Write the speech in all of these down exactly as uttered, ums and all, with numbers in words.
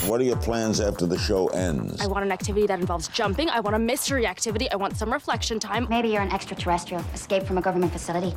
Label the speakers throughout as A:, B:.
A: What are your plans after the show ends?
B: I want an activity that involves jumping. I want a mystery activity. I want some reflection time.
C: Maybe you're an extraterrestrial, escaped from a government facility.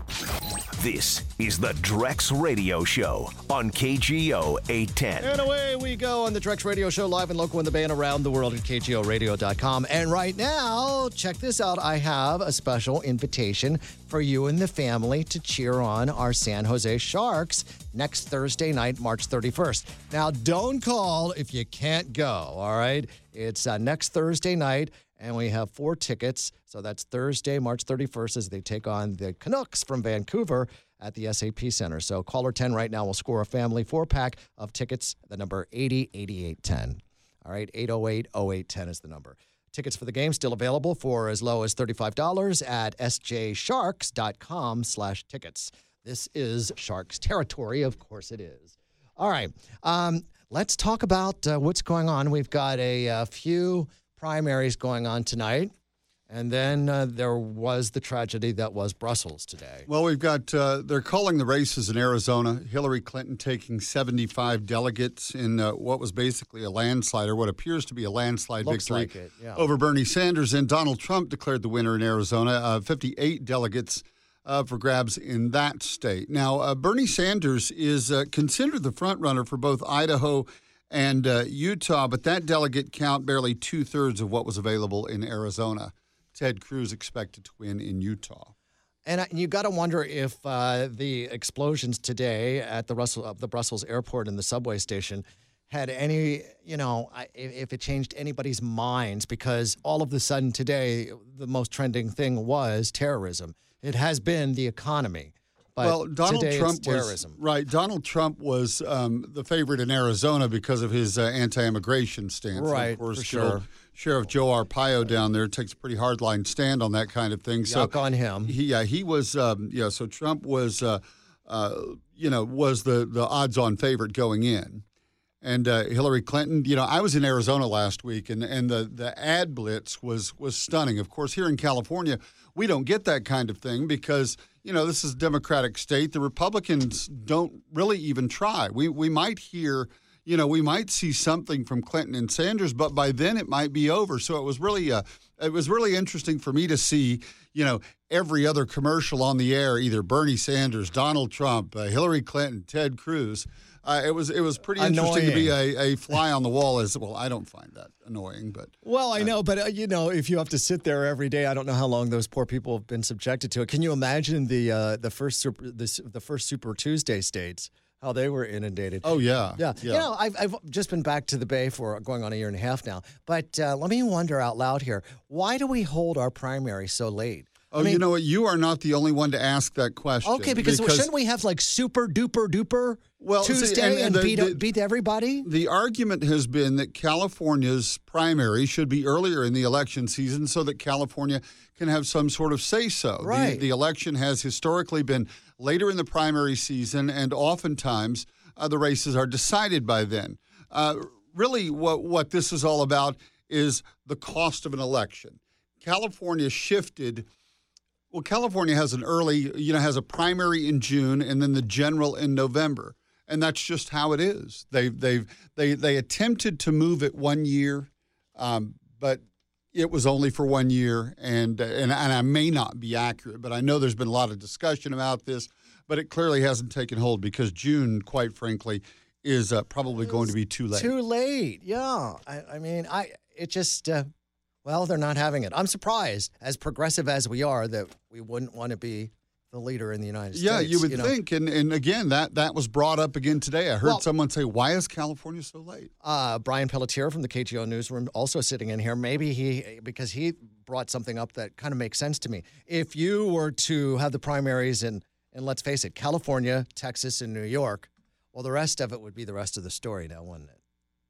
D: This is the Drex Radio Show on K G O eight ten.
E: And away we go on the Drex Radio Show, live and local in the Bay and around the world at K G O radio dot com. And right now, check this out. I have a special invitation for you and the family to cheer on our San Jose Sharks next Thursday night, March thirty-first. Now, don't call if you can't go, all right? It's uh, next Thursday night. And we have four tickets. So that's Thursday, March thirty-first, as they take on the Canucks from Vancouver at the S A P Center. So caller ten right now will score a family four-pack of tickets. The number eighty eighty-eight ten. All right, eight oh eight oh eight ten is the number. Tickets for the game still available for as low as thirty-five dollars at s j sharks dot com slash tickets. This is Sharks territory. Of course it is. All right, um, let's talk about uh, what's going on. We've got a, a few primaries going on tonight, and then uh, there was the tragedy that was Brussels today.
F: Well, we've got, uh, they're calling the races in Arizona. Hillary Clinton taking seventy-five delegates in uh, what was basically a landslide, or what appears to be a landslide
E: Looks
F: victory
E: like it, yeah.
F: over Bernie Sanders. And Donald Trump declared the winner in Arizona, uh, fifty-eight delegates uh, for grabs in that state. Now, uh, Bernie Sanders is uh, considered the front runner for both Idaho and uh, Utah, but that delegate count barely two-thirds of what was available in Arizona. Ted Cruz expected to win in Utah.
E: And, I, and you got to wonder if uh, the explosions today at the Russell, uh, the Brussels airport and the subway station had any, you know, if, if it changed anybody's minds, because all of a sudden today, the most trending thing was terrorism. It has been the economy. But
F: well, Donald
E: today
F: Trump
E: it's terrorism.
F: was right. Donald Trump was um, the favorite in Arizona because of his uh, anti-immigration stance.
E: Right,
F: and of course,
E: for sure.
F: Sheriff Joe Arpaio down there takes a pretty hardline stand on that kind of thing.
E: Yuck
F: so
E: on him.
F: He, yeah, he was. Um, yeah, so Trump was, uh, uh, you know, was the the odds-on favorite going in. And uh, Hillary Clinton, you know, I was in Arizona last week, and, and the, the ad blitz was was stunning. Of course, here in California, we don't get that kind of thing because, you know, this is a Democratic state. The Republicans don't really even try. We we might hear, you know, we might see something from Clinton and Sanders, but by then it might be over. So it was really uh, it was really interesting for me to see, you know, every other commercial on the air, either Bernie Sanders, Donald Trump, uh, Hillary Clinton, Ted Cruz. Uh, it was it was pretty interesting
E: Annoying.
F: to be a, a fly on the wall. As well, I don't find that annoying, but
E: Well, I know, but, uh, you know, if you have to sit there every day, I don't know how long those poor people have been subjected to it. Can you imagine the uh, the first super, the, the first Super Tuesday states, how they were inundated?
F: oh yeah,
E: Yeah. You know, I've, I've just been back to the Bay for going on a year and a half now. But uh, let me wonder out loud here, why do we hold our primary so late?
F: Oh,
E: I mean,
F: you know what? You are not the only one to ask that question.
E: Okay, because, shouldn't we have like super duper duper
F: Well, see,
E: Tuesday
F: and-
E: and,
F: and the-
E: beat,
F: the-
E: beat everybody?
F: The argument has been that California's primary should be earlier in the election season so that California can have some sort of say-so. The-
E: Right.
F: The, election has historically been later in the primary season, and oftentimes uh, the races are decided by then. Uh, really, what, what this is all about is the cost of an election. California shifted... Well, California has an early, you know, has a primary in June and then the general in November. And that's just how it is. They've, they've, they, they attempted to move it one year, um, but it was only for one year. And, and, and I may not be accurate, but I know there's been a lot of discussion about this, but it clearly hasn't taken hold because June, quite frankly, is uh, probably going to be too late.
E: Too late, yeah. I, I mean, I it just, uh, well, they're not having it. I'm surprised, as progressive as we are, that we wouldn't want to be the leader in the United
F: Yeah,
E: States.
F: you would
E: you know?
F: think. And, and again, that, that was brought up again today. I heard
E: Well-
F: someone say, why is California so late?
E: Uh, Brian Pelletier from the K G O Newsroom also sitting in here. Maybe he, because he brought something up that kind of makes sense to me. If you were to have the primaries in, and let's face it, California, Texas, and New York, well, the rest of it would be the rest of the story now, wouldn't it?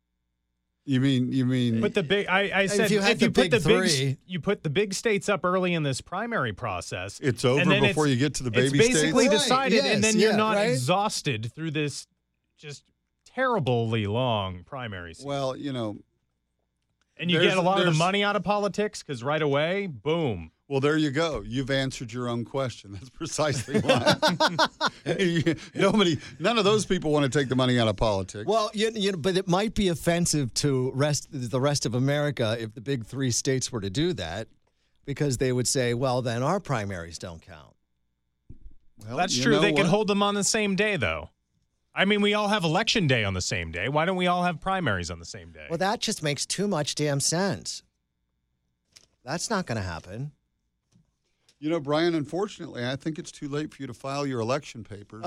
F: You mean, you mean...
G: But the big, I, I said,
E: If you had the
G: put
E: big
G: the
E: three-
G: big, you put the big states up early in this primary process.
F: It's over
G: and then
F: before
G: it's-
F: you get to the
G: It's
F: baby
G: basically
F: states?
G: decided,
E: Right,
G: and then
E: yes,
G: you're
E: yeah,
G: not
E: right?
G: exhausted through this just terribly long primary season.
F: Well, you know...
G: and you
F: there's-
G: get a lot of the
F: there's-
G: money out of politics because right away, boom.
F: Well, there you go. You've answered your own question. That's precisely why. Nobody, none of those people want to take the money out of politics.
E: Well, you, you know, but it might be offensive to rest the rest of America if the big three states were to do that, because they would say, well, then our primaries don't count.
F: Well,
G: That's
F: you
G: true.
F: know
G: They
F: what?
G: could hold them on the same day, though. I mean, we all have election day on the same day. Why don't we all have primaries on the same day?
E: Well, that just makes too much damn sense. That's not going to happen.
F: You know, Brian, unfortunately, I think it's too late for you to file your election papers.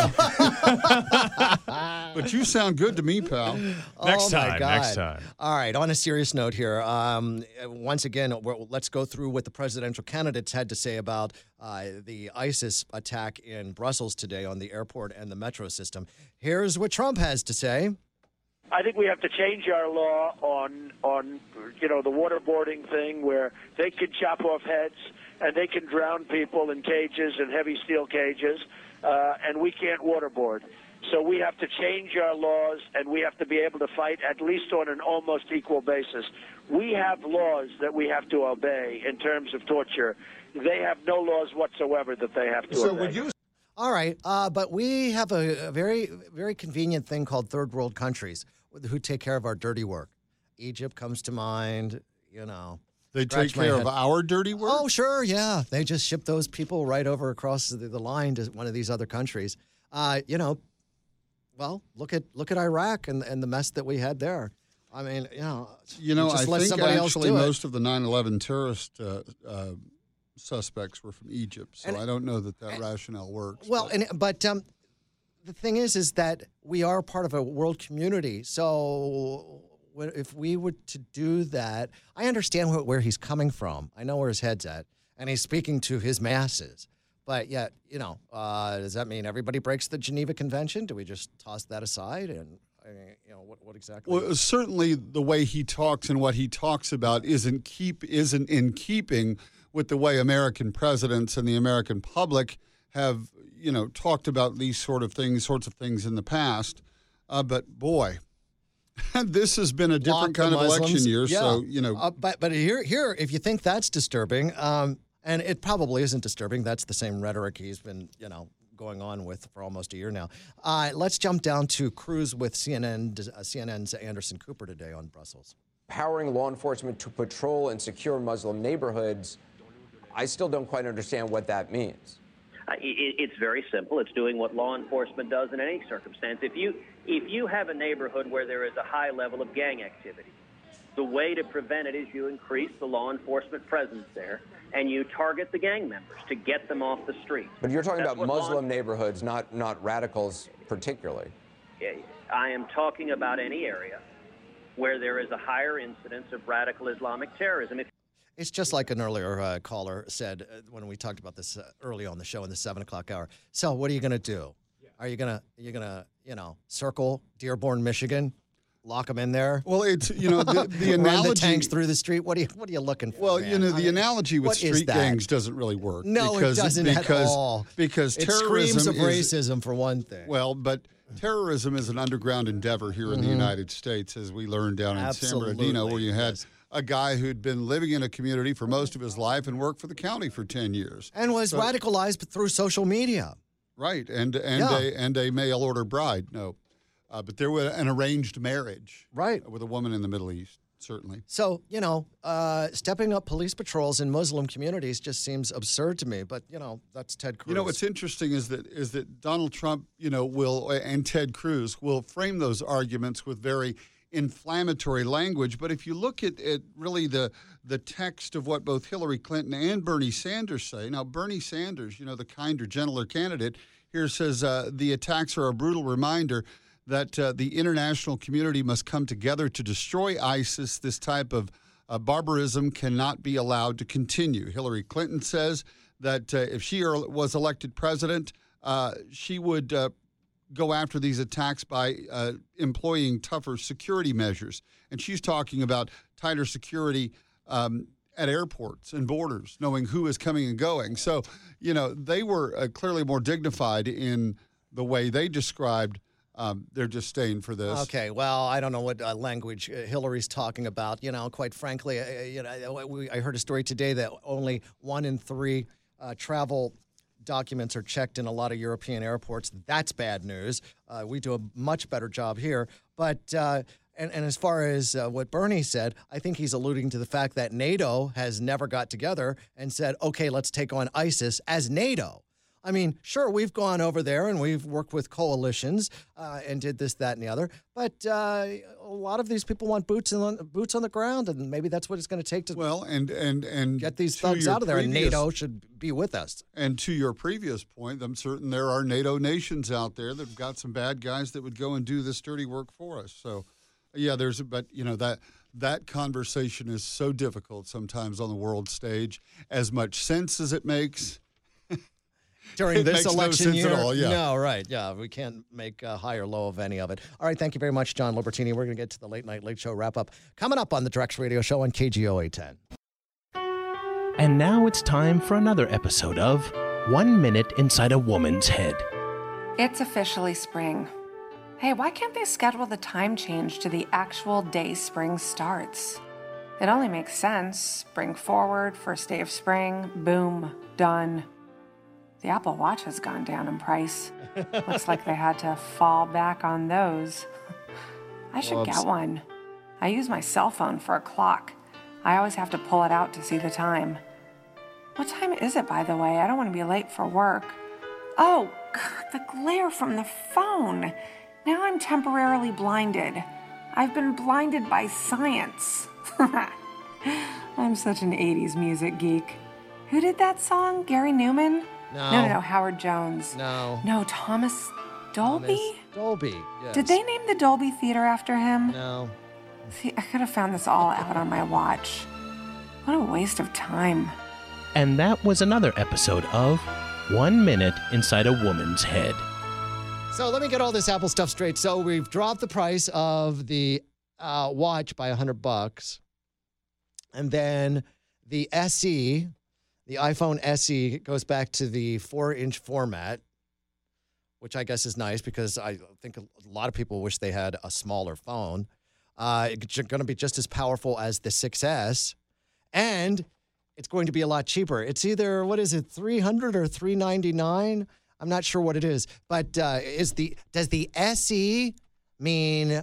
F: But you sound good to me, pal.
G: Next
E: Oh, my
G: time,
E: God.
G: next time.
E: All right, on a serious note here, um, once again, we're, let's go through what the presidential candidates had to say about uh, the ISIS attack in Brussels today on the airport and the metro system. Here's what Trump has to say.
H: I think we have to change our law on, on you know, the waterboarding thing where they can chop off heads and they can drown people in cages and heavy steel cages, uh, and we can't waterboard. So we have to change our laws, and we have to be able to fight at least on an almost equal basis. We have laws that we have to obey in terms of torture. They have no laws whatsoever that they have to
F: So
H: obey.
F: would you
E: All right, uh, but we have a, a very, very convenient thing called third world countries who take care of our dirty work. Egypt comes to mind, you know.
F: They
E: Scratch
F: take
E: my
F: care
E: head.
F: of our dirty work?
E: Oh, sure, yeah. They just ship those people right over across the, the line to one of these other countries. Uh, you know, well, look at look at Iraq and, and the mess that we had there. I mean, you know,
F: You know,
E: just
F: I
E: let
F: think
E: somebody else
F: actually
E: do it.
F: most of the nine eleven terrorist uh, uh, suspects were from Egypt, so
E: And-
F: I don't know that that rationale works.
E: Well,
F: but-
E: and but um, the thing is, is that we are part of a world community. So when- if we were to do that, I understand where, where he's coming from. I know where his head's at, and he's speaking to his masses. But yet, you know, uh, does that mean everybody breaks the Geneva Convention? Do we just toss that aside? And I mean, you know, what, what exactly?
F: Well, certainly the way he talks and what he talks about isn't keep isn't in keeping with the way American presidents and the American public have, you know, talked about these sort of things, sorts of things in the past. Uh, but boy, this has been a different
E: Lock
F: kind
E: the
F: of election
E: Muslims.
F: year.
E: Yeah.
F: So you know,
E: Uh, but but here here, if you think that's disturbing, um, and it probably isn't disturbing. That's the same rhetoric he's been, you know, going on with for almost a year now. Uh, let's jump down to Cruz with C N N, uh, C N N's Anderson Cooper today on Brussels.
I: Empowering law enforcement to patrol and secure Muslim neighborhoods. I still don't quite understand what that means.
J: Uh, it, it's very simple. It's doing what law enforcement does in any circumstance. If you if you have a neighborhood where there is a high level of gang activity, the way to prevent it is you increase the law enforcement presence there, and you target the gang members to get them off the street.
I: But you're talking
J: That's
I: about
J: what law-
I: Muslim neighborhoods, not not radicals particularly.
J: I am talking about any area where there is a higher incidence of radical Islamic terrorism. If
E: It's just like an earlier uh, caller said uh, when we talked about this uh, early on the show in the seven o'clock hour. So, what are you going to do? Are you going to you going to you know circle Dearborn, Michigan, lock them in there?
F: well, it's you know the, the
E: Run
F: analogy.
E: the tanks through the street. What are you What are you looking for?
F: Well,
E: man?
F: you know,
E: I
F: the
E: mean,
F: analogy with
E: what is
F: street
E: that?
F: gangs doesn't really work.
E: No,
F: because,
E: it doesn't
F: because,
E: at all.
F: Because
E: it
F: terrorism
E: screams of
F: is,
E: racism for one thing.
F: Well, but terrorism is an underground endeavor here in the United States, as we learned down in San Bernardino, where you had
E: yes.
F: a guy who'd been living in a community for most of his life and worked for the county for ten years.
E: and was
F: So-
E: radicalized through social media.
F: Right, and and
E: Yeah.
F: a and a mail order bride. No, uh, but there was an arranged marriage,
E: Right.
F: with a woman in the Middle East. Certainly.
E: So, you know, uh, stepping up police patrols in Muslim communities just seems absurd to me. But, you know, that's Ted Cruz.
F: You know what's interesting is that is that Donald Trump, you know, will and Ted Cruz will frame those arguments with very inflammatory language. But if you look at, at really the the text of what both Hillary Clinton and Bernie Sanders say, now Bernie Sanders, you know, the kinder, gentler candidate, here says uh, the attacks are a brutal reminder that uh, the international community must come together to destroy ISIS. This type of uh, barbarism cannot be allowed to continue. Hillary Clinton says that uh, if she er- was elected president, uh, she would uh, go after these attacks by uh, employing tougher security measures. And she's talking about tighter security um, at airports and borders, knowing who is coming and going. So, you know, they were uh, clearly more dignified in the way they described Um, they're just staying for this.
E: Okay, well, I don't know what uh, language uh, Hillary's talking about. You know, quite frankly, uh, you know, we, I heard a story today that only one in three uh, travel documents are checked in a lot of European airports. That's bad news. Uh, we do a much better job here. But uh, and, and as far as uh, what Bernie said, I think he's alluding to the fact that NATO has never got together and said, okay, let's take on ISIS as NATO. I mean, sure, we've gone over there and we've worked with coalitions uh, and did this, that, and the other. But uh, a lot of these people want boots on boots on the ground, and maybe that's what it's going to take to
F: well and and and
E: get these
F: to
E: thugs
F: your
E: out of there.
F: previous-
E: And NATO should be with us.
F: And to your previous point, I'm certain there are NATO nations out there that have got some bad guys that would go and do this dirty work for us. So, yeah, there's but you know that that conversation is so difficult sometimes on the world stage. As much sense as it makes.
E: During
F: It
E: this
F: makes no
E: election
F: sense
E: year,
F: at all, yeah.
E: no, right, yeah, we can't make a high or low of any of it. All right, thank you very much, John Libertini. We're going to get to the late night late show wrap up coming up on the Drex Radio Show on K G O eight ten.
K: And now it's time for another episode of One Minute Inside a Woman's Head.
L: It's officially spring. Hey, why can't they schedule the time change to the actual day spring starts? It only makes sense. Spring forward, first day of spring, boom, done. The Apple Watch has gone down in price. Looks like they had to fall back on those. I should
M: Whoops.
L: get one. I use my cell phone for a clock. I always have to pull it out to see the time. What time is it, by the way? I don't want to be late for work. Oh, God, the glare from the phone. Now I'm temporarily blinded. I've been blinded by science. I'm such an eighties music geek. Who did that song? Gary Newman?
E: No.
L: No, no, no, Howard Jones.
E: No.
L: No, Thomas Dolby?
E: Thomas Dolby, yes.
L: Did they name the Dolby Theater after him?
E: No.
L: See, I could have found this all out on my watch. What a waste of time.
K: And that was another episode of One Minute Inside a Woman's Head.
E: So let me get all this Apple stuff straight. So we've dropped the price of the uh, watch by one hundred bucks. And then the S E, the iPhone S E, goes back to the four-inch format, which I guess is nice because I think a lot of people wish they had a smaller phone. Uh, it's going to be just as powerful as the six S, and it's going to be a lot cheaper. It's either, what is it, three hundred dollars or three ninety-nine? I'm not sure what it is, but uh, is the does the S E mean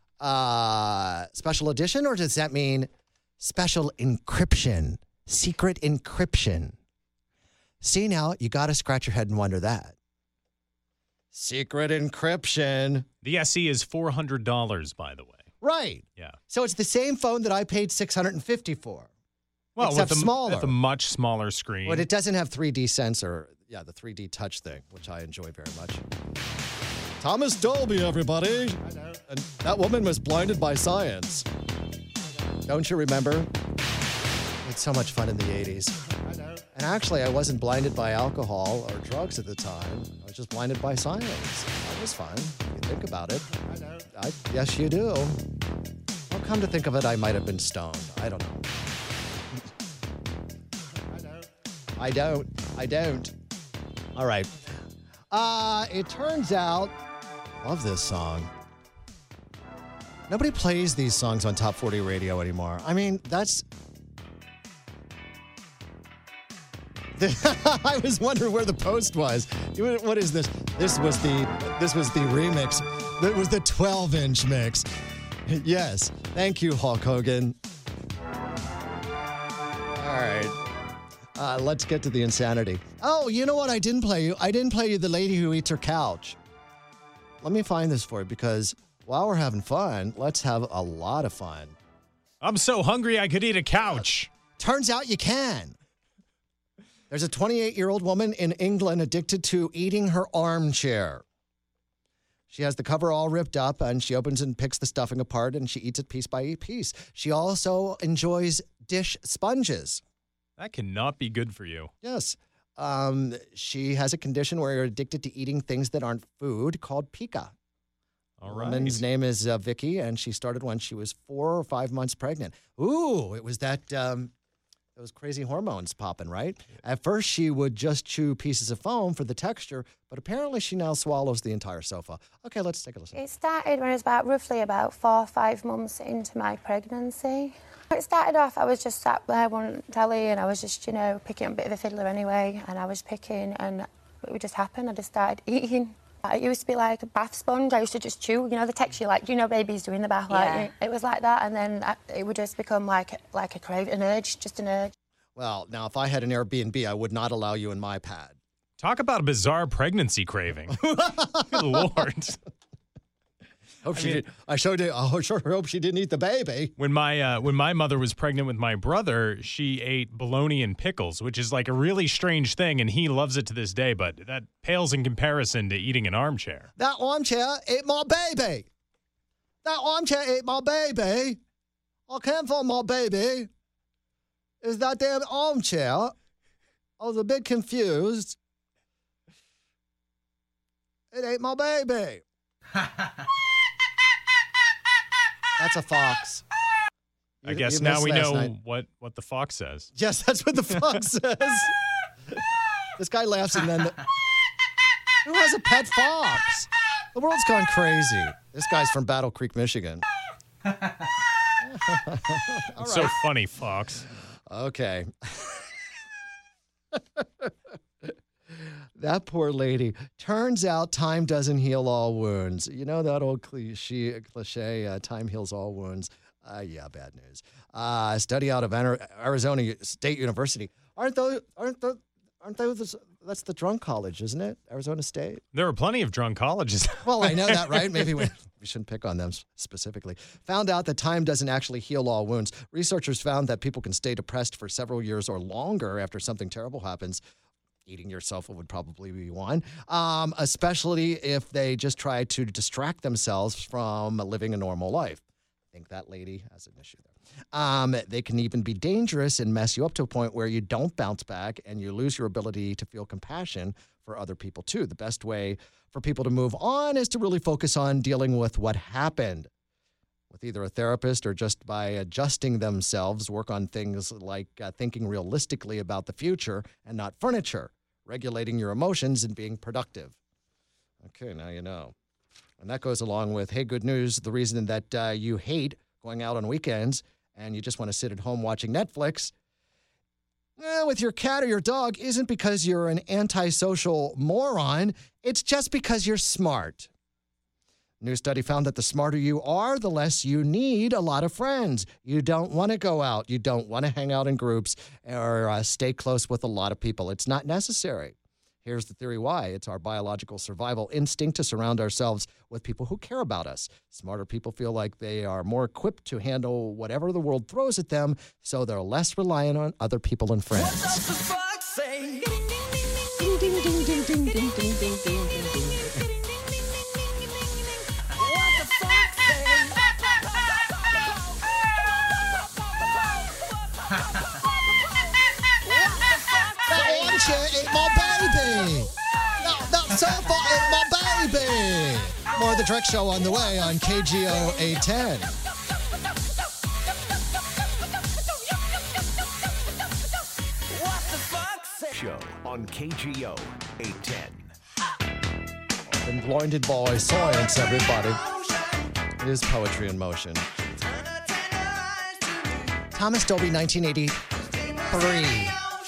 E: uh, special edition, or does that mean special encryption, secret encryption? See, now you got to scratch your head and wonder that. Secret encryption.
G: The S E is four hundred dollars, by the way.
E: Right.
G: Yeah.
E: So it's the same phone that I paid six hundred fifty dollars for.
G: Well,
E: except
G: with a,
E: smaller.
G: with a much smaller screen.
E: But it doesn't have three D sensor. Yeah, the three D touch thing, which I enjoy very much. Thomas Dolby, everybody. And that woman was blinded by science. Don't you remember? It's so much fun in the eighties. And actually, I wasn't blinded by alcohol or drugs at the time. I was just blinded by science. That was fun. If you think about it. I, yes, you do. Well, come to think of it, I might have been stoned. I don't know. I don't. I don't. All right. Uh, it turns out, love this song. Nobody plays these songs on Top forty Radio anymore. I mean, that's... I was wondering where the post was. What is this? This was the this was the remix. That was the twelve-inch mix. Yes. Thank you, Hulk Hogan. All right. Uh, let's get to the insanity. Oh, you know what? I didn't play you. I didn't play you the lady who eats her couch. Let me find this for you because while we're having fun, let's have a lot of fun.
G: I'm so hungry I could eat a couch.
E: Turns out you can. There's a twenty-eight-year-old woman in England addicted to eating her armchair. She has the cover all ripped up, and she opens and picks the stuffing apart, and she eats it piece by piece. She also enjoys dish sponges.
G: That cannot be good for you.
E: Yes. Um, she has a condition where you're addicted to eating things that aren't food called pica.
G: All
E: The
G: right.
E: woman's name is uh, Vicky, and she started when she was four or five months pregnant. Ooh, it was that... Um, those crazy hormones popping, right? At first, she would just chew pieces of foam for the texture, but apparently she now swallows the entire sofa. Okay, let's take a listen.
M: It started when I was about roughly about four or five months into my pregnancy. It started off, I was just sat there on telly and I was just, you know, picking up a bit of a fiddler anyway, and I was picking and it would just happen. I just started eating. It used to be like a bath sponge. I used to just chew, you know, the texture, like, you know, babies doing the bath, like,
C: Yeah.
M: it was like that, and then it would just become like like a crave, an urge, just an urge.
E: Well, now, if I had an Airbnb, I would not allow you in my pad.
G: Talk about a bizarre pregnancy craving. Good Lord.
E: Hope
G: I
E: she
G: mean-
E: did. I sure did. I sure hope she didn't eat the baby.
G: When my uh, when my mother was pregnant with my brother, she ate bologna and pickles, which is like a really strange thing, and he loves it to this day, but that pales in comparison to eating an armchair.
E: That armchair ate my baby. That armchair ate my baby. I can't find my baby. It's that damn armchair. I was a bit confused. It ate my baby. That's a fox.
G: I
E: You-
G: guess
E: you
G: now
E: missed
G: we
E: last
G: know
E: night.
G: what, what the fox says.
E: Yes, that's what the fox says. This guy laughs and then... The, who has a pet fox? The world's gone crazy. This guy's from Battle Creek, Michigan. All
G: It's so
E: right.
G: funny, fox.
E: Okay. That poor lady. Turns out time doesn't heal all wounds. You know that old cliche, cliche uh, time heals all wounds? Uh, yeah, bad news. Uh, a study out of Ar- Arizona State University. Aren't those, aren't those, aren't those, that's the drunk college, isn't it? Arizona State?
G: There are plenty of drunk colleges.
E: Well, I know that, right? Maybe we, we shouldn't pick on them s- specifically. Found out that time doesn't actually heal all wounds. Researchers found that people can stay depressed for several years or longer after something terrible happens. Eating yourself would probably be one, um, especially if they just try to distract themselves from living a normal life. I think that lady has an issue there. Um, they can even be dangerous and mess you up to a point where you don't bounce back and you lose your ability to feel compassion for other people, too. The best way for people to move on is to really focus on dealing with what happened with either a therapist or just by adjusting themselves, work on things like uh, thinking realistically about the future and not furniture, regulating your emotions and being productive. Okay, now you know. And that goes along with, hey, good news, the reason that uh, you hate going out on weekends and you just want to sit at home watching Netflix eh, with your cat or your dog isn't because you're an antisocial moron. It's just because you're smart. New study found that the smarter you are, the less you need a lot of friends. You don't want to go out. You don't want to hang out in groups or uh, stay close with a lot of people. It's not necessary. Here's the theory why. It's our biological survival instinct to surround ourselves with people who care about us. Smarter people feel like they are more equipped to handle whatever the world throws at them, so they're less reliant on other people and friends. That armchair ate my baby. That, that sofa ate my baby. More of the Drek Show on the way on K G O eight ten.
D: Show on K G O eight ten.
E: Been blinded by science, everybody. It is poetry in motion. Thomas Dolby, nineteen eighty-three.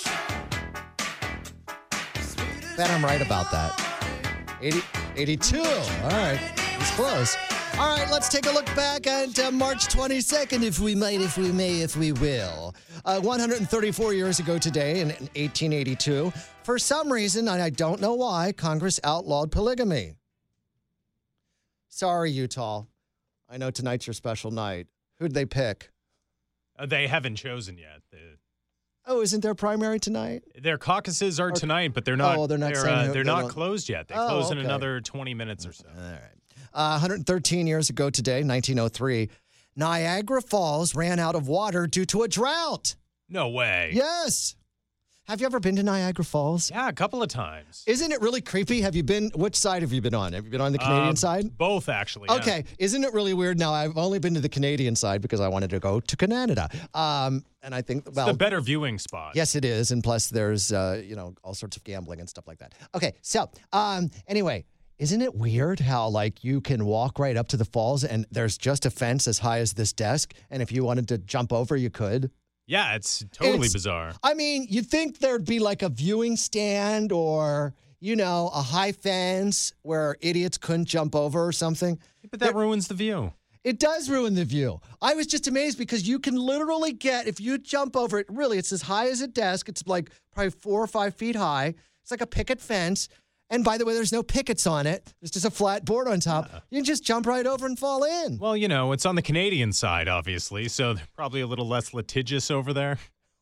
E: Bet I'm right about that. eighty, eighty-two. All right. It's close. All right, let's take a look back at uh, March twenty-second, if we might, if we may, if we will. Uh, one hundred thirty-four years ago today, in, in eighteen eighty-two, for some reason, and I don't know why, Congress outlawed polygamy. Sorry, Utah. I know tonight's your special night. Who'd they pick?
G: Uh, they haven't chosen yet. The,
E: Oh, isn't there primary tonight?
G: their caucuses are tonight, but they're not.
E: Oh, they're not
G: They're,
E: saying
G: uh,
E: who-
G: they're
E: they
G: not
E: don't-
G: closed yet. They
E: Oh,
G: close in
E: okay.
G: another twenty minutes or so.
E: All right. Uh, one hundred thirteen years ago today, nineteen oh three, Niagara Falls ran out of water due to a drought.
G: No way.
E: Yes. Have you ever been to Niagara Falls?
G: Yeah, a couple of times.
E: Isn't it really creepy? Have you been, which side have you been on? Have you been on the Canadian
G: Uh,
E: side?
G: Both, actually. yeah.
E: Okay. Isn't it really weird? Now, I've only been to the Canadian side because I wanted to go to Canada. Um, and I think, well.
G: It's the better viewing spot.
E: Yes, it is. And plus, there's, uh, you know, all sorts of gambling and stuff like that. Okay. So, um, anyway, isn't it weird how, like, you can walk right up to the falls and there's just a fence as high as this desk? And if you wanted to jump over, you could?
G: Yeah, it's totally
E: It's-
G: bizarre.
E: I mean, you'd think there'd be like a viewing stand or, you know, a high fence where idiots couldn't jump over or something.
G: But that ruins the view.
E: It does ruin the view. I was just amazed because you can literally get, if you jump over it, really, it's as high as a desk. It's like probably four or five feet high. It's like a picket fence. And by the way, there's no pickets on it. There's just a flat board on top. You can just jump right over and fall in.
G: Well, you know, it's on the Canadian side, obviously, so they're probably a little less litigious over there.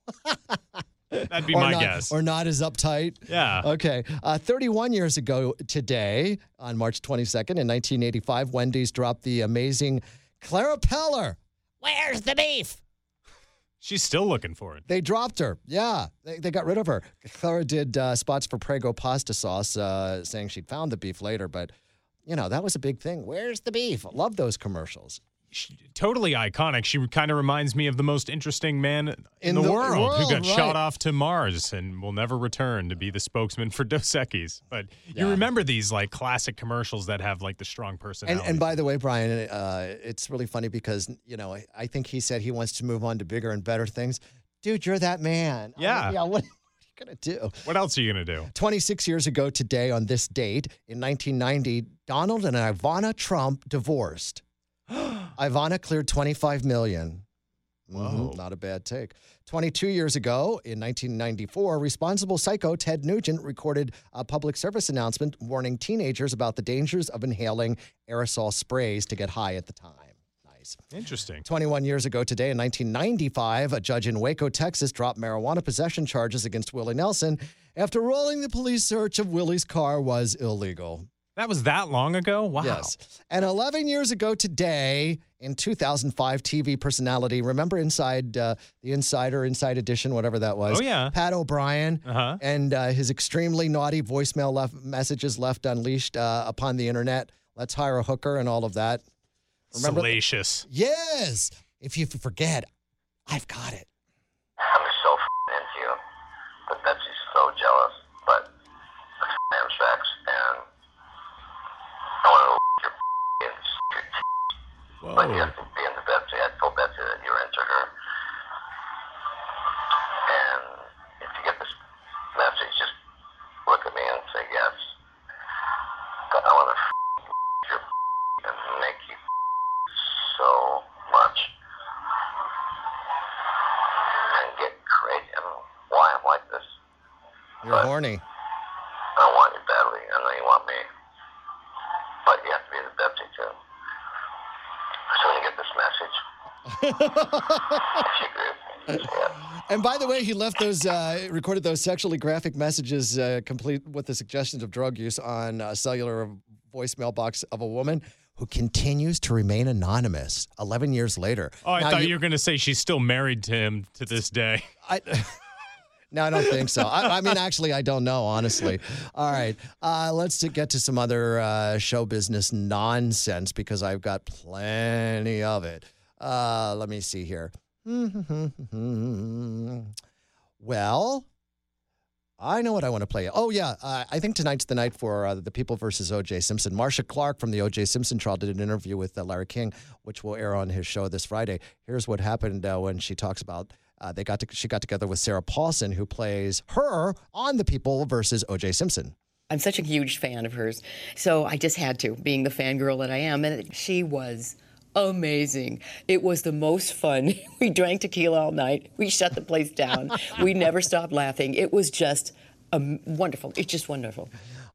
G: That'd be
E: Or
G: my
E: not-
G: guess.
E: Or not as uptight.
G: Yeah.
E: Okay. Uh, thirty-one years ago today, on March twenty-second, in nineteen eighty-five, Wendy's dropped the amazing Clara Peller. Where's the beef?
G: She's still looking for it.
E: They dropped her. Yeah, they, they got rid of her. Clara did uh, spots for Prego pasta sauce, uh, saying she'd found the beef later, but, you know, that was a big thing. Where's the beef? Love those commercials.
G: She, totally iconic. She kind of reminds me of the most interesting man in,
E: In
G: the,
E: the
G: world,
E: world,
G: who got
E: right.
G: shot off to Mars and will never return to be the spokesman for Dos Equis. But you
E: Yeah.
G: remember these like classic commercials that have like the strong
E: And,
G: personality.
E: and by the way, Brian, uh, it's really funny because, you know, I, I think he said he wants to move on to bigger and better things. Dude, you're that man. I mean,
G: Yeah.
E: yeah, what are you going to do?
G: What else are you going to do?
E: twenty-six years ago today on this date, in nineteen ninety, Donald and Ivana Trump divorced. Ivana cleared twenty-five million dollars.
G: Whoa.
E: Mhm, not a bad take. twenty-two years ago, in nineteen ninety-four, responsible psycho Ted Nugent recorded a public service announcement warning teenagers about the dangers of inhaling aerosol sprays to get high at the time. Nice.
G: Interesting.
E: twenty-one years ago today, in nineteen ninety-five, a judge in Waco, Texas, dropped marijuana possession charges against Willie Nelson after ruling the police search of Willie's car was illegal.
G: That was that long ago? Wow.
E: Yes. And eleven years ago today, in two thousand five, T V personality, remember Inside, uh, the Insider, Inside Edition, whatever that was?
G: Oh, yeah.
E: Pat O'Brien
G: Uh-huh.
E: and uh, his extremely naughty voicemail left, messages left unleashed uh, upon the internet. Let's hire a hooker and all of that. Remember?
G: Salacious.
E: Yes. If you forget, I've got it.
N: I'm so f***ing into you. But Betsy's so jealous. But that's damn sex. And I want to f*** your f***ing and s*** your t***.
G: Whoa.
N: But you have to be into Betsy. I told Betsy that you're into her. And if you get this message, just look at me and say yes. But I want to f*** your f*** and make you so much. And get crazy. I don't know why I'm like this.
E: You're horny.
N: I want you badly. I know you want me. But you have to be the Betsy too. So when you get this message, if you agree, yeah.
E: And by the way, he left those, uh, recorded those sexually graphic messages, uh, complete with the suggestions of drug use on a cellular voicemail box of a woman who continues to remain anonymous eleven years later.
G: Oh, I
E: Now,
G: thought you, were going to say she's still married to him to this day.
E: I, no, I don't think so. I, I mean, actually, I don't know, honestly. All right. Uh, let's to get to some other uh, show business nonsense because I've got plenty of it. Uh, let me see here. Well, I know what I want to play. Oh, yeah. Uh, I think tonight's the night for uh, The People versus O J. Simpson. Marsha Clark from the O J. Simpson trial did an interview with uh, Larry King, which will air on his show this Friday. Here's what happened uh, when she talks about uh, they got to, she got together with Sarah Paulson, who plays her on The People versus O J. Simpson.
O: I'm such a huge fan of hers, so I just had to, being the fangirl that I am. And she was amazing. It was the most fun. We drank tequila all night. We shut the place down. We never stopped laughing. It was just um, wonderful. It's just wonderful.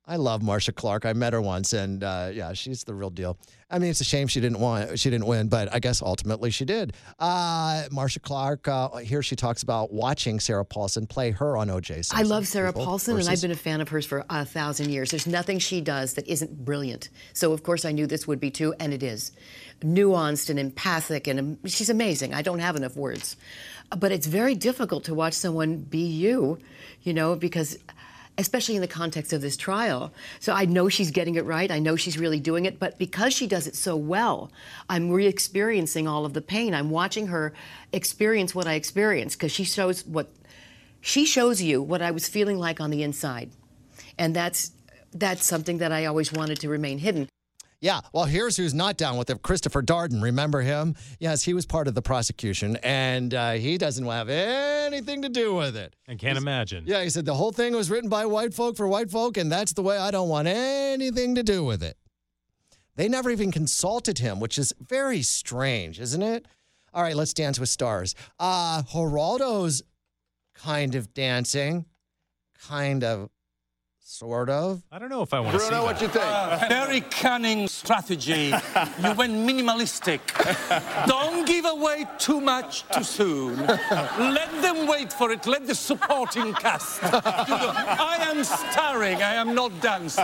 E: I love Marcia Clark. I met her once, and uh, yeah, she's the real deal. I mean, it's a shame she didn't want, she didn't win, but I guess ultimately she did. Uh, Marcia Clark, uh, here she talks about watching Sarah Paulson play her on O J Simpson.
O: I love Sarah
E: People
O: Paulson,
E: versus-
O: and I've been a fan of hers for a thousand years. There's nothing she does that isn't brilliant. So, of course, I knew this would be too, and it is. Nuanced and empathic, and um, she's amazing. I don't have enough words. But it's very difficult to watch someone be you, you know, because... especially in the context of this trial. So I know she's getting it right. I know she's really doing it. But because she does it so well, I'm re-experiencing all of the pain. I'm watching her experience what I experienced because she shows what she shows you what I was feeling like on the inside. And that's that's something that I always wanted to remain hidden.
E: Yeah, well, here's who's not down with it. Christopher Darden, remember him? Yes, he was part of the prosecution, and uh, he doesn't have anything to do with it.
G: I can't
E: He's,
G: imagine.
E: Yeah, he said the whole thing was written by white folk for white folk, and that's the way. I don't want anything to do with it. They never even consulted him, which is very strange, isn't it? All right, let's dance with stars. Uh, Geraldo's kind of dancing, kind of. Sort of.
G: I don't know if I want to see
P: Bruno, what
G: that.
P: you think?
Q: Uh, very cunning strategy. You went minimalistic. Don't give away too much too soon. Let them wait for it. Let the supporting cast do the... I am starring. I am not dancing.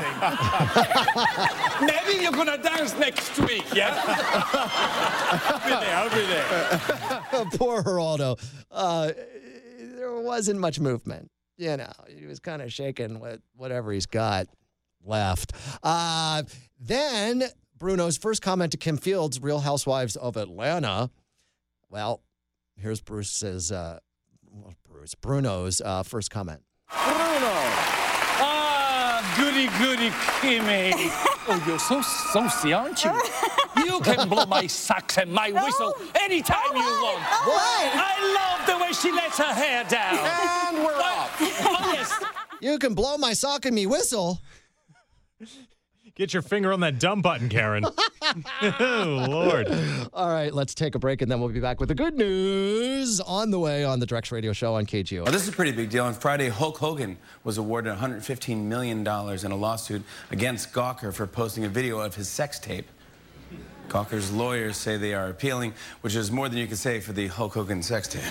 Q: Maybe you're going to dance next week, yeah? I'll be there. I'll be there.
E: Poor Geraldo. Uh, there wasn't much movement. You know, he was kind of shaking with whatever he's got left. Uh, then Bruno's first comment to Kim Fields, Real Housewives of Atlanta. Well, here's Bruce's, uh, well, Bruce, Bruno's uh, first comment.
Q: Bruno. Ah, goody, goody, Kimmy. Oh, you're so saucy, aren't you? You can blow my sax and my whistle anytime you want.
E: What?
Q: I love the way she lets her hair down.
E: And we're off.
Q: Oh, yes.
E: You can blow my sock and me whistle.
G: Get your finger on that dumb button, Karen. Oh, Lord.
E: All right, let's take a break, and then we'll be back with the good news on the way on the Drex Radio Show on K G O.
R: Well, this is a pretty big deal. On Friday, Hulk Hogan was awarded one hundred fifteen million dollars in a lawsuit against Gawker for posting a video of his sex tape. Gawker's lawyers say they are appealing, which is more than you can say for the Hulk Hogan sex tape.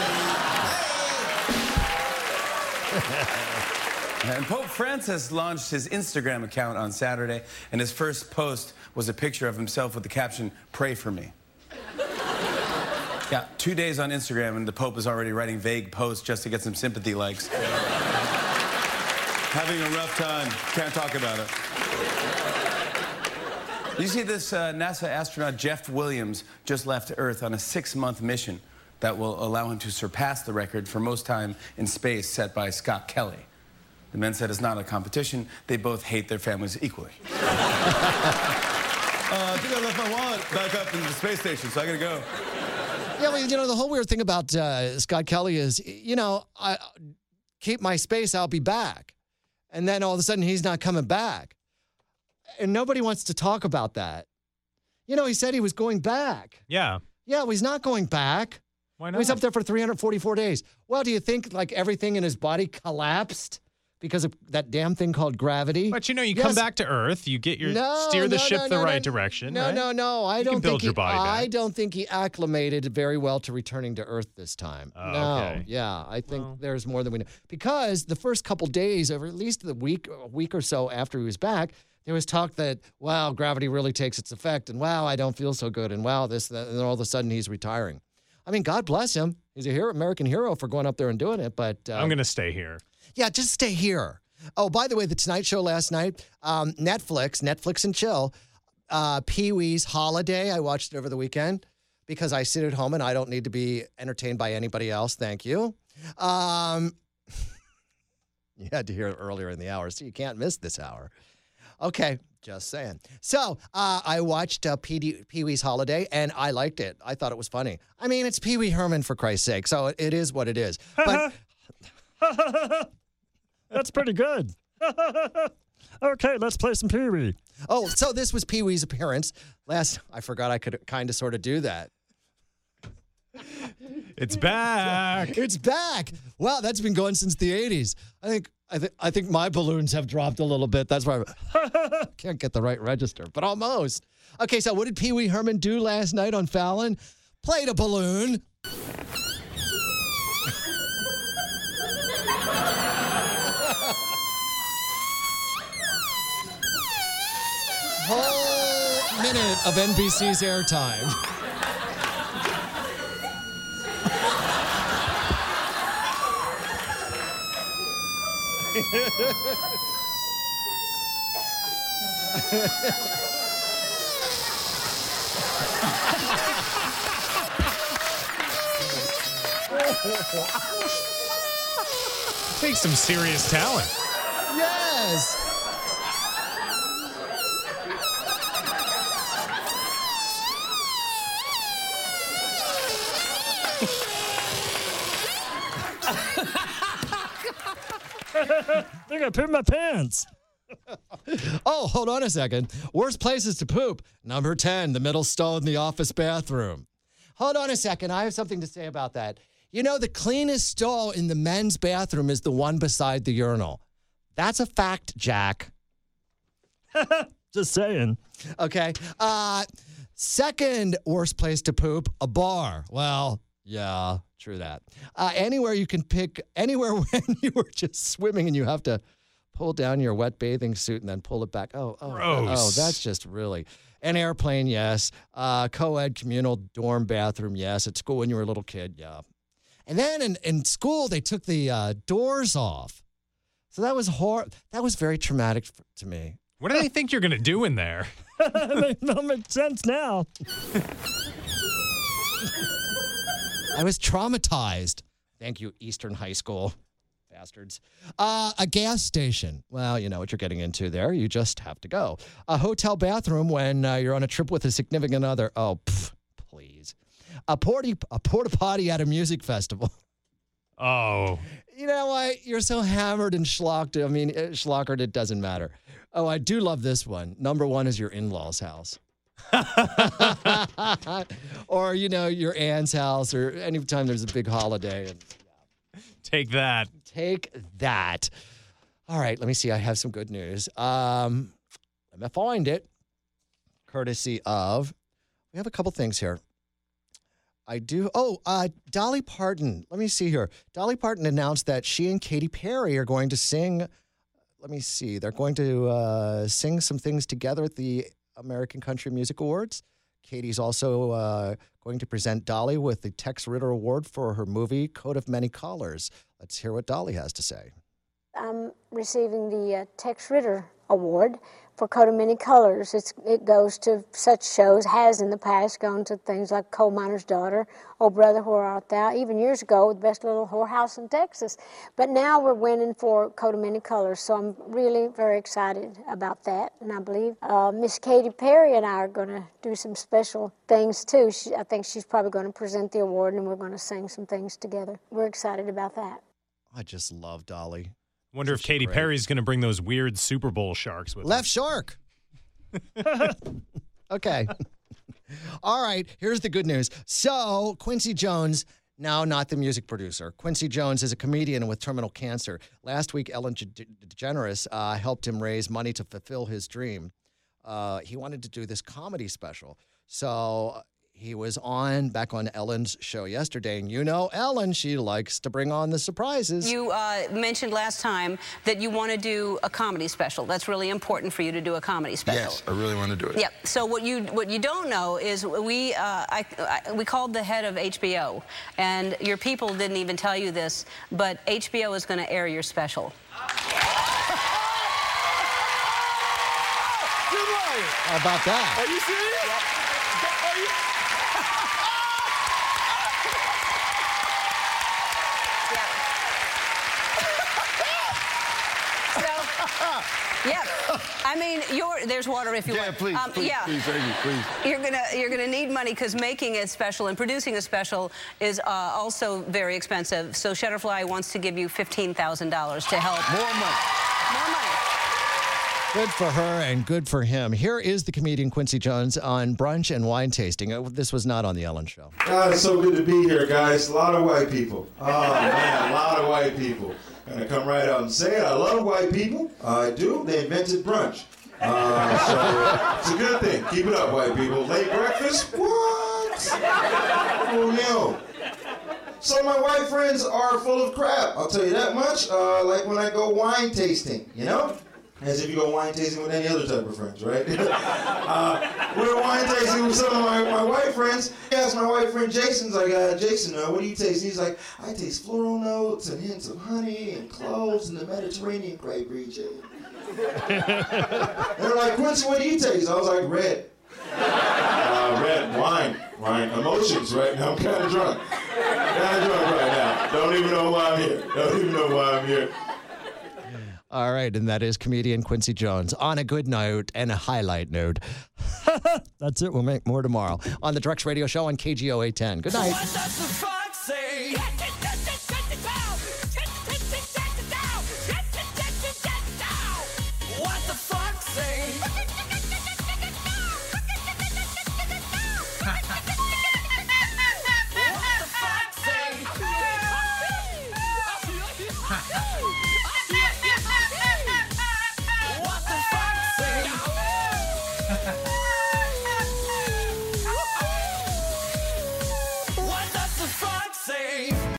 R: And Pope Francis launched his Instagram account on Saturday, and his first post was a picture of himself with the caption, "Pray for me." Yeah, two days on Instagram, and the Pope is already writing vague posts just to get some sympathy likes. Having a rough time. Can't talk about it. You see, this uh, NASA astronaut Jeff Williams just left Earth on a six-month mission that will allow him to surpass the record for most time in space set by Scott Kelly. The men said it's not a competition. They both hate their families equally. uh, I think I left my wallet back up in the space station, so I gotta go.
E: Yeah, well, you know, the whole weird thing about uh, Scott Kelly is, you know, I keep my space, I'll be back. And then all of a sudden, he's not coming back. And nobody wants to talk about that. You know, he said he was going back.
G: Yeah.
E: Yeah, well, he's not going back.
G: Why not?
E: He's up there for three hundred forty-four days. Well, do you think, like, everything in his body collapsed because of that damn thing called gravity?
G: But, you know, you
E: Yes.
G: come back to Earth, you get your
E: No,
G: steer the
E: no,
G: ship
E: no,
G: the
E: no,
G: right
E: no,
G: direction.
E: No,
G: right?
E: no, no. I
G: You
E: don't
G: can build
E: think
G: your
E: he,
G: body back.
E: I don't think he acclimated very well to returning to Earth this time.
G: Oh,
E: no,
G: okay.
E: yeah, I think there's more than we know because the first couple days, or at least the week, a week or so after he was back, there was talk that wow, gravity really takes its effect, and wow, I don't feel so good, and wow, this, that, and then all of a sudden he's retiring. I mean, God bless him. He's a hero, American hero for going up there and doing it. But uh,
G: I'm going to stay here.
E: Yeah, just stay here. Oh, by the way, the Tonight Show last night, um, Netflix, Netflix and chill, uh, Pee-wee's Holiday. I watched it over the weekend because I sit at home and I don't need to be entertained by anybody else. Thank you. Um, you had to hear it earlier in the hour, so you can't miss this hour. Okay, just saying. So uh, I watched uh, Pee- Pee-wee's Holiday, and I liked it. I thought it was funny. I mean, it's Pee-wee Herman, for Christ's sake, so it, it is what it is. But
S: That's pretty good. Okay, let's play some Pee-wee.
E: Oh, so this was Pee-wee's appearance. Last, I forgot I could kind of sort of do that.
G: It's back.
E: It's back. Wow, that's been going since the eighties. I think I think I think my balloons have dropped a little bit. That's why I can't get the right register, but almost. Okay, so what did Pee Wee Herman do last night on Fallon? Played a balloon. Whole minute of N B C's airtime.
G: Takes some serious talent.
E: Yes.
S: I think I pooped my pants.
E: Oh, hold on a second. Worst places to poop. Number ten, the middle stall in the office bathroom. Hold on a second. I have something to say about that. You know, the cleanest stall in the men's bathroom is the one beside the urinal. That's a fact, Jack.
S: Just saying.
E: Okay. Uh, second worst place to poop, a bar. Well, yeah, true that. Uh, anywhere you can pick, anywhere when you were just swimming and you have to pull down your wet bathing suit and then pull it back. Oh, oh,
G: Gross.
E: oh, that's just really. An airplane, yes. Uh, co-ed communal dorm bathroom, yes. At school when you were a little kid, yeah. And then in, in school, they took the uh, doors off. So that was hor- That was very traumatic for, to me.
G: What do they think you're going to do in there?
S: It don't make sense now.
E: I was traumatized. Thank you, Eastern High School. Bastards. Uh, a gas station. Well, you know what you're getting into there. You just have to go. A hotel bathroom when uh, you're on a trip with a significant other. Oh, pff, please. A porta, a porta potty at a music festival.
G: Oh.
E: You know what? You're so hammered and schlocked. I mean, uh, schlockered, it doesn't matter. Oh, I do love this one. Number one is your in-laws' house. Or, you know, your aunt's house, or anytime there's a big holiday. And, yeah.
G: Take that.
E: Take that. All right, let me see. I have some good news. Um, let me find it. Courtesy of, we have a couple things here. I do. Oh, uh, Dolly Parton. Let me see here. Dolly Parton announced that she and Katy Perry are going to sing. Let me see. They're going to uh, sing some things together at the American Country Music Awards. Katie's also uh, going to present Dolly with the Tex Ritter Award for her movie Coat of Many Colors. Let's hear what Dolly has to say.
P: I'm receiving the uh, Tex Ritter Award for Coat of Many Colors. It's, it goes to such shows, has in the past gone to things like Coal Miner's Daughter, Oh Brother, Where Art Thou, even years ago, the Best Little Whorehouse in Texas. But now we're winning for Coat of Many Colors, so I'm really very excited about that. And I believe uh, Miss Katy Perry and I are going to do some special things too. She, I think she's probably going to present the award and we're going to sing some things together. We're excited about that.
E: I just love Dolly.
G: Wonder if Katy
E: great.
G: Perry's going to bring those weird Super Bowl sharks with
E: Left
G: her.
E: shark. Okay. All right, here's the good news. So, Quincy Jones, now not the music producer. Quincy Jones is a comedian with terminal cancer. Last week, Ellen DeGeneres uh, helped him raise money to fulfill his dream. Uh, he wanted to do this comedy special. So, he was on, back on Ellen's show yesterday, and you know Ellen, she likes to bring on the surprises.
T: You uh, mentioned last time that you want to do a comedy special. That's really important for you to do a comedy special.
U: Yes, I really want to do it.
T: Yeah. So what you what you don't know is we uh, I, I, we called the head of H B O, and your people didn't even tell you this, but H B O is going to air your special.
E: How about that?
U: Are you serious? Are you?
T: Yeah, I mean, you're, there's water if you
U: yeah,
T: want.
U: please,
T: um,
U: please,
T: yeah.
U: please, thank you, please.
T: You're gonna you're gonna need money because making a special and producing a special is uh, also very expensive. So Shutterfly wants to give you fifteen thousand dollars to help.
U: More money.
T: More money.
E: Good for her and good for him. Here is the comedian Quincy Jones on brunch and wine tasting. Uh, This was not on the Ellen Show.
A: God, it's so good to be here, guys. A lot of white people. Oh, man, a lot of white people. Gonna come right out and say it. I love white people. I do. They invented brunch. Uh, so uh, it's a good thing. Keep it up, white people. Late breakfast? What? Oh, no. Some of my white friends are full of crap. I'll tell you that much. Uh, like when I go wine tasting, you know? As if you go wine tasting with any other type of friends, right? uh, we're wine tasting with some of my, my white friends. I asked my white friend Jason's like, uh, Jason, uh, what do you taste? He's like, I taste floral notes and hints of honey and cloves and the Mediterranean grape region. And they're like, Quincy, what do you taste? I was like, red. Uh, red, wine, wine, emotions, right? Now I'm kind of drunk. Kind of drunk right now. Don't even know why I'm here. Don't even know why I'm here.
E: All right, and that is comedian Quincy Jones on a good note and a highlight note. That's it. We'll make more tomorrow on the Drex Radio Show on K G O eight ten. Good night.
U: What does the fox say? What the fox say? What the fox say?